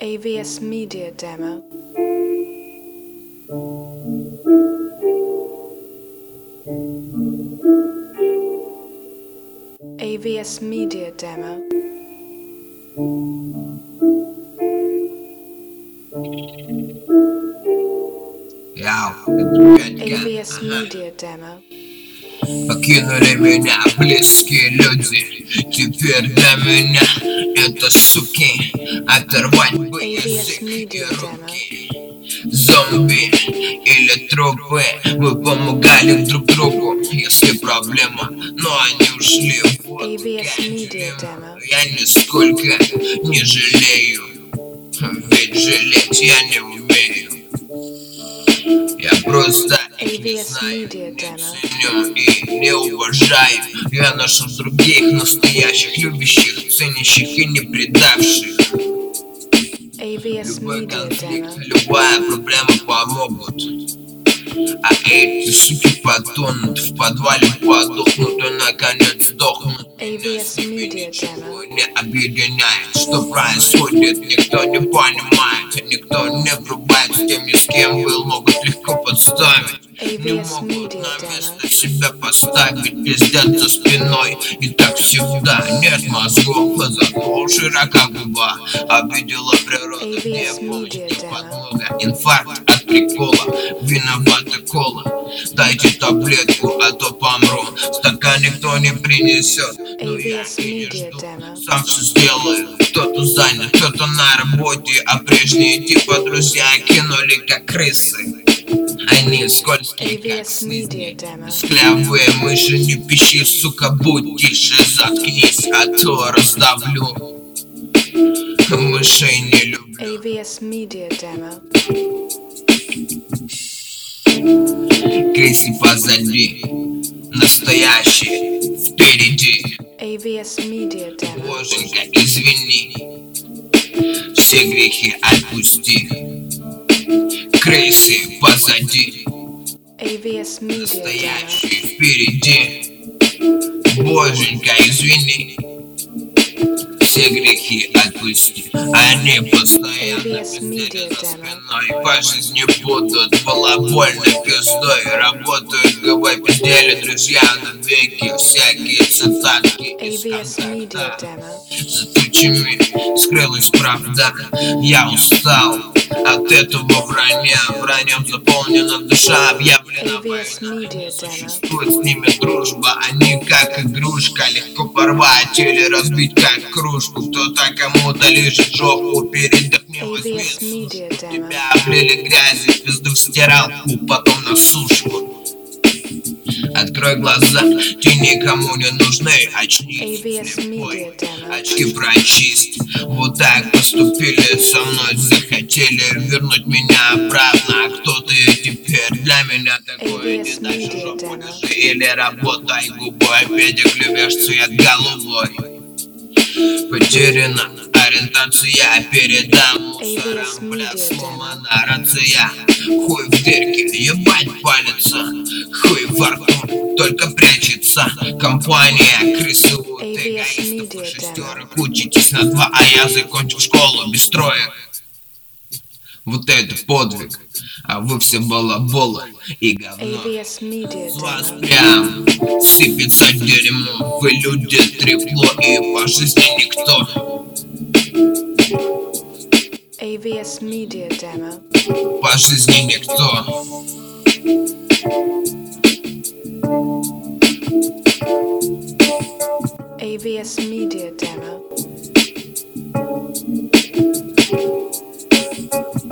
AVS Media Demo. AVS Media Demo. AVS Media Demo. Покинули меня близкие люди. Теперь для меня это суки. Оторвать бы язык и руки. Зомби или трупы, мы помогали друг другу, если проблема, но они ушли в воду. Я нисколько не жалею, ведь жалеть я не умею. Я просто не знаю, не ценю и не уважаю. Я нашел других настоящих, любящих, ценящих и не предавших. Любой конфликт, любая проблема помогут. А эти суки потонут, в подвале подохнут и наконец сдохнут. Ничего не объединяет, что происходит, никто не понимает. Никто не врубает, с теми, с кем был, могут легко подставить. Не могут на место себя поставить, пиздят за спиной. И так всегда, нет мозгов, а зато широка губа. Обидела природа, где помощь и подмога. Инфаркт от прикола, виновата кола. Дайте таблетку, а то помру. Стакан никто не принесет, но я и не жду. Сам все сделаю, кто-то занят, кто-то на работе. А прежние типа друзья кинули как крысы. Они скользкие, как слизни, склявые мыши. Не пищи, сука, будь тише, заткнись, а то раздавлю. Мышей не люблю. Крысы позади, настоящие впереди. Боженька, извини, все грехи отпусти. Крысы позади, настоящие впереди. Боженька, извини, все грехи отпусти. Они постоянно пиздели за спиной, по жизни будут балабольной пиздой. Работают ГБ, пиздели друзья навеки. Всякие цитатки из контакта. За тучами скрылась правда. Я устал от этого вранья. Враньем заполнена душа, объявлена война. Не существует с ними дружба. Они как игрушка, легко порвать или разбить как кружку. Кто-то кому-то лежит жопу, передохни, возьми сушку. Тебя облили грязью, пизду в стиралку, потом на сушку. Открой глаза, ты никому не нужны. Очнись, слепой, очки прочисть. Вот так поступили со мной, захотели вернуть меня обратно. А кто ты теперь для меня такой? Иди дальше, жопу держи или работай губой. Педик любишь цвет голубой. Потеряна ориентация, передам мусорам, бля, сломана рация. Хуй в дырке, ебать палится, хуй во рту только прячется. Компания крысы, вот эгоистов и шестерок. Учитесь на 2, а я закончил школу без троек. Вот это подвиг, а вы все балаболы и говно. С вас прям сыпется дерьмо. Вы люди трепло и по жизни никто. По жизни никто.